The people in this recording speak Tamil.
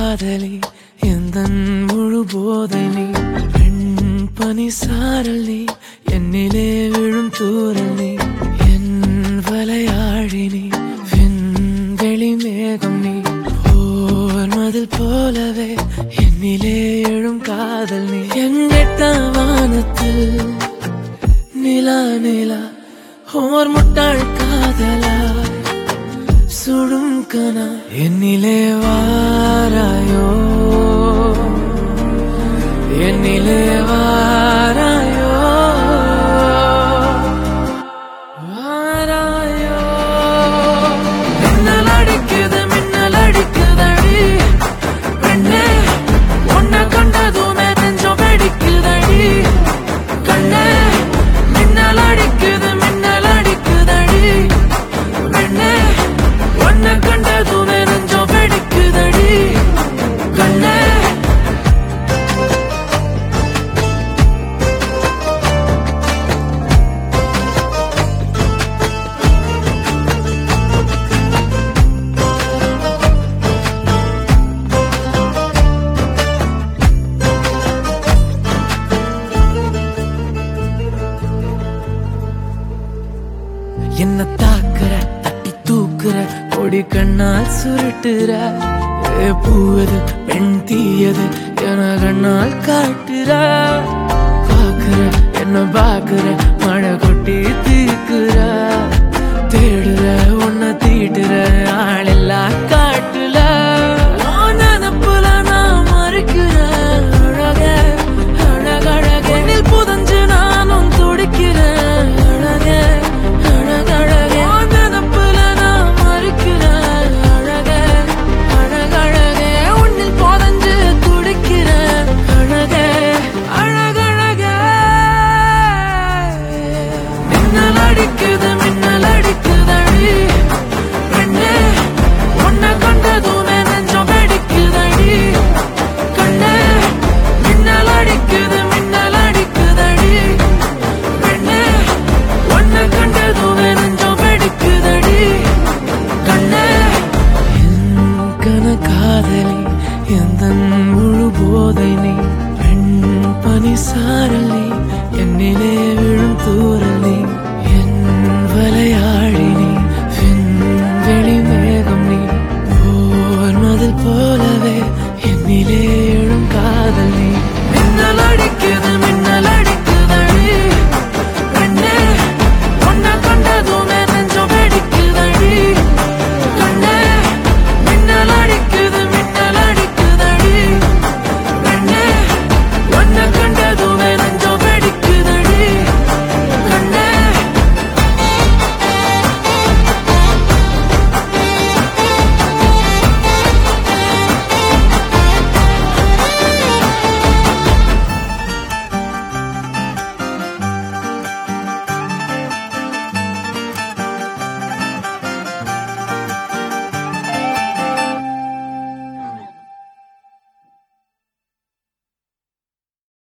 காதலி எந்தன் முழு போதை நீ பெண் பனி சாரல் நீ என்னிலே விழும் தூரல் நீ என் வலையாழி நீ விண்வெளி மேகம் நீ போர் மதில் போலவே என்னிலே எழும் காதல் நீ என் எட்டாம் வானத்தில் நிலா நிலா ஓர் முட்டாள் காதலா சுடும் கனா என்னிலே வாராயோ என்னிலே வாராயோ வாராயோ மின்னல் அடிக்குதடி பெண்ணே உன்னை கண்டதுமே நெஞ்சம் வெடிக்குதடி கண்ணே மின்னல் அடிக்குதடி பெண்ணே உன்னை கண்டதுமே நெஞ்சம் வெடிக்குதடி கண்ணே என்ன தாக்குற தட்டி தூக்குற கொடி கண்ணால் சுருட்டுற பூவது பெண் தீயது என கண்ணால் காட்டுற பாக்குற என்ன பாக்குற மழை கொட்டி தீக்குற தேடுற உன்னை தீட்டுற ஆளெல்லாம் காட்டுல நினப்புல நான் மறுக்கிறேன் அழக அழகழக புதஞ்சு நானும் துடிக்கிறேன் அழக மின்னல் அடிக்குதடி பெண்ணே உன்னை கண்டதுமே நெஞ்சம் வெடிக்குதடி கண்ணே மின்னல் அடிக்குதடி பெண்ணே உன்னை கண்டதுமே நெஞ்சம் வெடிக்குதடி கண்ணே என் கனகாதலி எந்தன் முழு போதை நீ பெண் பனி சாரல் நீ என்னிலே விழும் தூரல் நீ வலையாழி நீ விண்வெளி மேகம் நீ போர் மதில் போலவே என்னிலே எழும் காதல் நீ மின்னல்